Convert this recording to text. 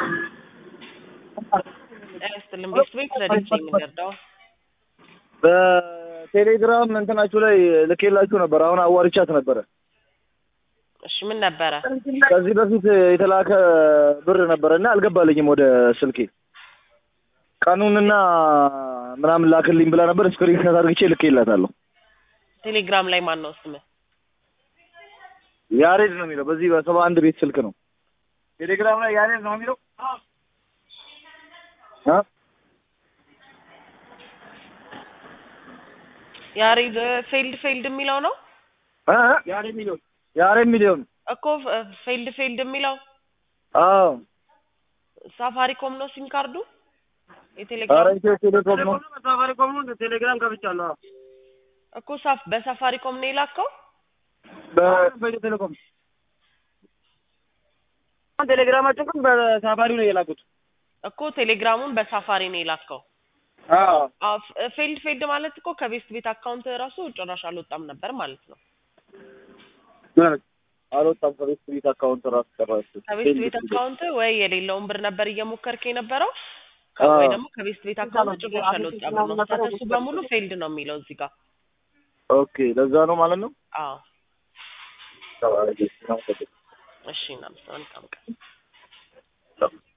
አይስተልም ቢስዌት ረዲት ነኝ የሚደርዳው በቴሌግራም እንትናችሁ ላይ ልኬላችሁ ነበር። አሁን አዋርቻት ነበር። እሺ ምን ነበር? ከዚህ በፊት የተላከ ብር ነበርና አልገባልኝም ወደ ስልኬ። ቀኑንና ምናምን ላክልኝ ብላ ነበር። ስክሪንሾት አድርጌ ልኬላታለሁ። ቴሌግራም ላይ ማን ነው ስም? ያሬድ ነው የሚለው። በዚህ በ71 ቤት ስልክ ነው። ቴሌግራም ላይ ያሬድ ነው የሚለው። ያሬድ ፌልድ የሚለው ነው። ያሬድ ሚሊዮን እኮ ፌልድ የሚለው። አዎ ሳፋሪኮም ነው ሲም ካርዱ። ቴሌግራም ነው። ሳፋሪኮም ነው። ቴሌግራም ከብቻለሁ እኮ በሳፋሪኮም ነው የላከው። በቴሌኮም ቴሌግራማችን ግን በሳፋሪ ነው የላኩት እኮ ቴሌግራሙን በሳፋሪ ነው የላከው። አዎ ፌልድ ማለት እኮ ከቤስት ቤት አካውንት ራሱ ጭራሽ አልወጣም ነበር ማለት ነው። አልወጣም ከቤስት ቤት አካውንት ራሱ ተራስ ከቤስት ቤት አካውንት ወይ የሌለውን ብር ነበር እየሞከርክ የነበረው ወይ ደግሞ ከቤስት ቤት አካውንት ጭራሽ አልወጣም ነው። ስታተሱ በሙሉ ፌልድ ነው የሚለው እዚህ ጋር። ኦኬ ለዛ ነው ማለት ነው። አዎ እሺ እናመሰግናለን።